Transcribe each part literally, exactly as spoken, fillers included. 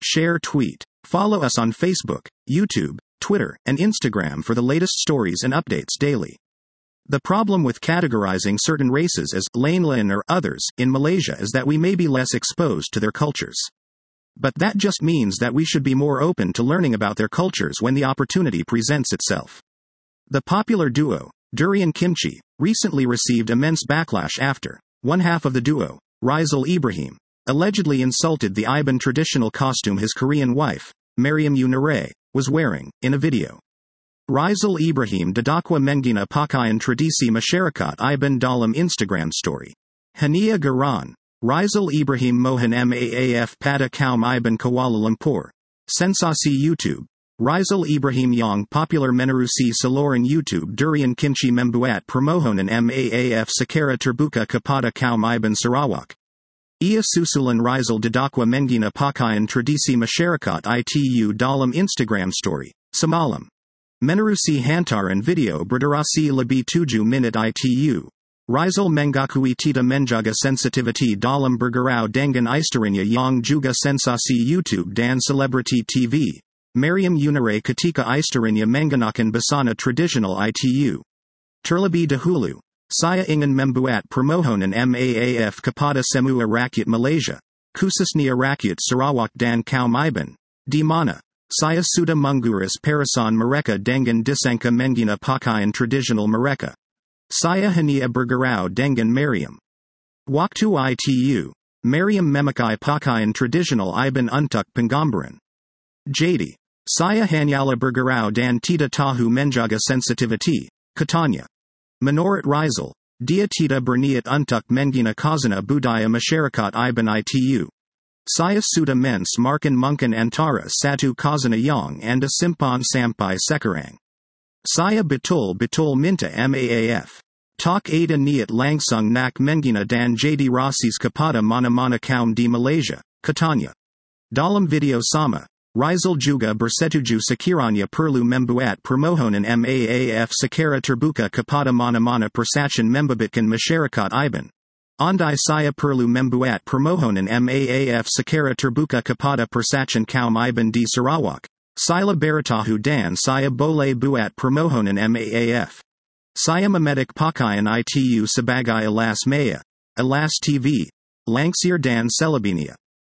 share, tweet. Follow us on Facebook, YouTube, Twitter, and Instagram for the latest stories and updates daily. The problem with categorizing certain races as lain-lain or others in Malaysia is that we may be less exposed to their cultures. But that just means that we should be more open to learning about their cultures when the opportunity presents itself. The popular duo, Durian Kimchi, recently received immense backlash after one half of the duo, Rizal Ibrahim, allegedly insulted the Iban traditional costume his Korean wife, Mariam Yunaray, was wearing, in a video. Rizal Ibrahim didakwa mengina pakaian tradisi masyarakat Iban dalam Instagram story. Hania Garan, Rizal Ibrahim Mohan Maaf pada kaum Iban Kuala Lumpur. Sensasi YouTube. Rizal Ibrahim yang popular menerusi saluran YouTube Durian Kimchi membuat permohonan maaf secara terbuka kepada kaum Iban Sarawak. Ia susulan Rizal didakwa mengina pakaian tradisi masyarakat itu dalam Instagram story, semalam. Menerusi hantaran video berdurasi lebih tujuh minit itu. Rizal mengakui tidak menjaga sensitivity dalam bergurau dengan istorinya yang juga sensasi YouTube dan selebriti T V. Mariam Yunaray ketika istorinya menggunakan busana tradisional itu. Terlebih dahulu, saya ingin membuat permohonan maaf kepada semua rakyat Malaysia, khususnya rakyat Sarawak dan kaum Iban, di mana saya sudah menguras perasaan mereka dengan disangka mengguna pakaian tradisional mereka. Saya hanya bergurau dengan Mariam. Waktu itu, Mariam memakai pakaian tradisional Iban untuk penggambaran. Jadi, saya hanyalah bergurau dan tidak tahu menjaga sensitivity, katanya. Menurut Rizal, dia tidak berniat untuk mengguna khazanah budaya masyarakat Iban itu. Saya sudah mensmarkan mungkin antara satu khazanah yang anda simpan sampai sekarang. Saya betul-betul minta maaf. Tak ada niat langsung nak mengguna dan jadi rasis kepada mana-mana kaum di Malaysia, katanya. Dalam video sama, Rizal juga bersetuju sekiranya perlu membuat permohonan maaf secara terbuka kepada mana-mana persatuan membebitkan masyarakat Iban. Andai saya perlu membuat permohonan maaf secara terbuka kepada persatuan kaum Iban di Sarawak, saya beritahu dan saya boleh buat permohonan maaf. Saya memetik pakaian itu sebagai alas maya, alas T V, langsir dan selebihnya.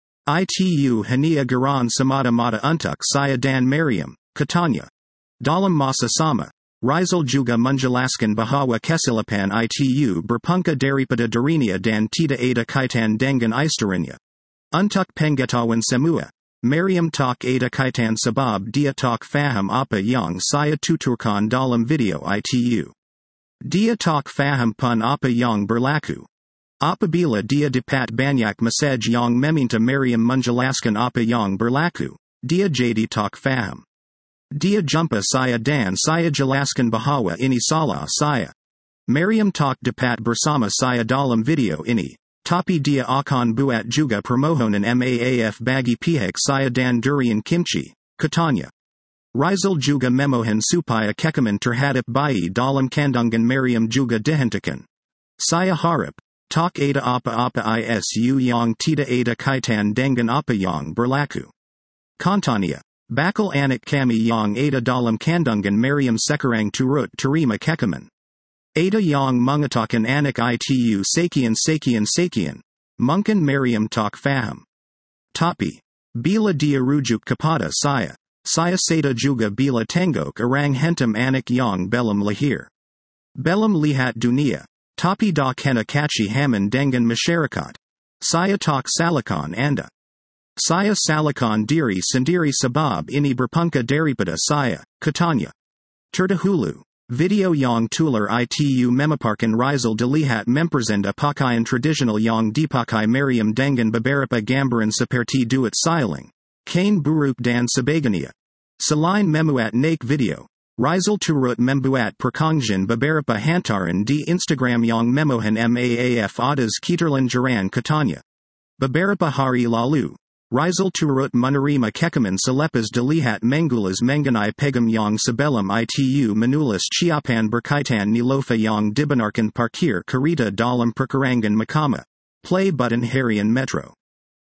Itu hanya garan semata-mata untuk saya dan Mariam, katanya. Dalam masa sama, Rizal juga menjelaskan bahwa kesilapan itu berpunca daripada dirinya dan tidak ada kaitan dengan istorinya. Untuk pengetahuan semua, Mariam tak ada kaitan sebab dia tak faham apa yang saya tuturkan dalam video itu. Dia tak faham pun apa yang berlaku. Apabila dia dapat banyak message yang meminta Mariam menjelaskan apa yang berlaku, dia jadi tak faham. Dia jumpa saya dan saya jelaskan bahwa ini salah saya. Mariam tak dapat bersama saya dalam video ini, tapi dia akan buat juga permohonan maaf bagi pihak saya dan Durian Kimchi, katanya. Rizal juga memohon supaya kekaman terhadap bayi dalam kandungan Mariam juga dihentikan. Saya harap tak ada apa-apa isu yang tidak ada kaitan dengan apa yang berlaku. Katanya, bakal anak kami yang ada dalam kandungan Mariam sekarang turut terima kekaman. Ada yang mengatakan anak itu sekian-sekian-sekian, mungkin Mariam tak faham. Tapi, bila dia rujuk kepada saya, saya sada juga bila tengok orang hentam anak yang belum lahir. Belum lihat dunia. Tapi dah kena kaci haman dengan masyarakat. Saya tak salahkan anda. Saya salahkan diri sendiri sebab ini berpunca daripada saya, katanya. Terdahulu, video yang tular itu memaparkan Rizal dilihat mempersenda pakaian tradisional yang dipakai Mariam dengan beberapa gambaran seperti duit siling, kain buruk dan sebagainya. Selain memuat naik video, Rizal turut membuat perkongsian beberapa hantaran di Instagram yang memohon maaf atas keterlanjuran katanya. Beberapa hari lalu, Rizal turut menerima kekaman selepas dilihat mengulas mengenai pegam yang sebelum itu menulis ciapan berkaitan nilofa yang dibenarkan parkir kereta dalam perkerangan mahkamah. Play button harian Metro.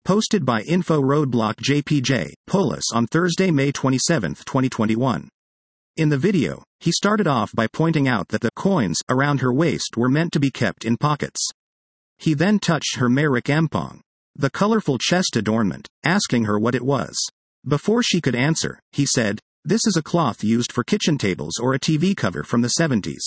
Posted by Info Roadblock J P J, Polis on Thursday, May twenty-seventh, twenty twenty-one. In the video, he started off by pointing out that the coins around her waist were meant to be kept in pockets. He then touched her Merrick Ampong, the colorful chest adornment, asking her what it was. Before she could answer, he said, "This is a cloth used for kitchen tables or a T V cover from the seventies.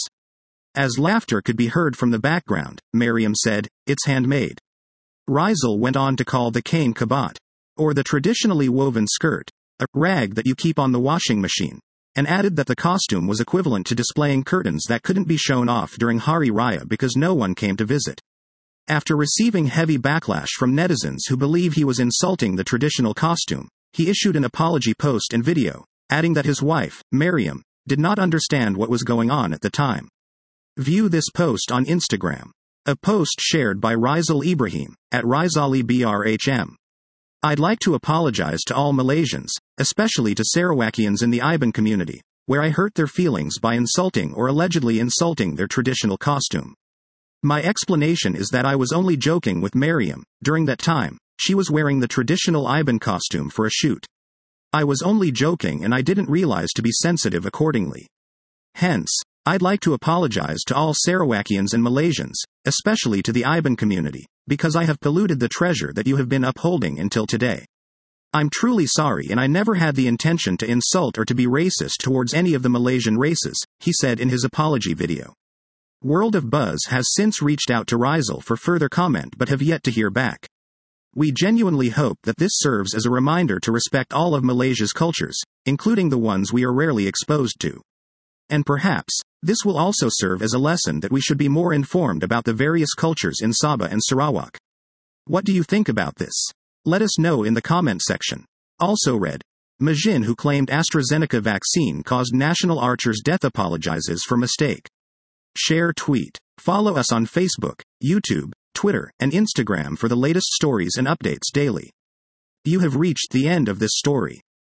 As laughter could be heard from the background, Miriam said, "It's handmade." Rizal went on to call the kain kabat, or the traditionally woven skirt, a rag that you keep on the washing machine, and added that the costume was equivalent to displaying curtains that couldn't be shown off during Hari Raya because no one came to visit. After receiving heavy backlash from netizens who believe he was insulting the traditional costume, he issued an apology post and video, adding that his wife, Miriam, did not understand what was going on at the time. View this post on Instagram. A post shared by Rizal Ibrahim, at Rizali B R H M. "I'd like to apologize to all Malaysians, especially to Sarawakians in the Iban community, where I hurt their feelings by insulting or allegedly insulting their traditional costume. My explanation is that I was only joking with Miriam. During that time, she was wearing the traditional Iban costume for a shoot. I was only joking and I didn't realize to be sensitive accordingly. Hence, I'd like to apologize to all Sarawakians and Malaysians, especially to the Iban community, because I have polluted the treasure that you have been upholding until today. I'm truly sorry and I never had the intention to insult or to be racist towards any of the Malaysian races," he said in his apology video. World of Buzz has since reached out to Rizal for further comment but have yet to hear back. "We genuinely hope that this serves as a reminder to respect all of Malaysia's cultures, including the ones we are rarely exposed to. And perhaps, this will also serve as a lesson that we should be more informed about the various cultures in Sabah and Sarawak. What do you think about this? Let us know in the comment section." Also read, Majin who claimed AstraZeneca vaccine caused national archer's death apologizes for mistake. Share tweet. Follow us on Facebook, YouTube, Twitter, and Instagram for the latest stories and updates daily. You have reached the end of this story.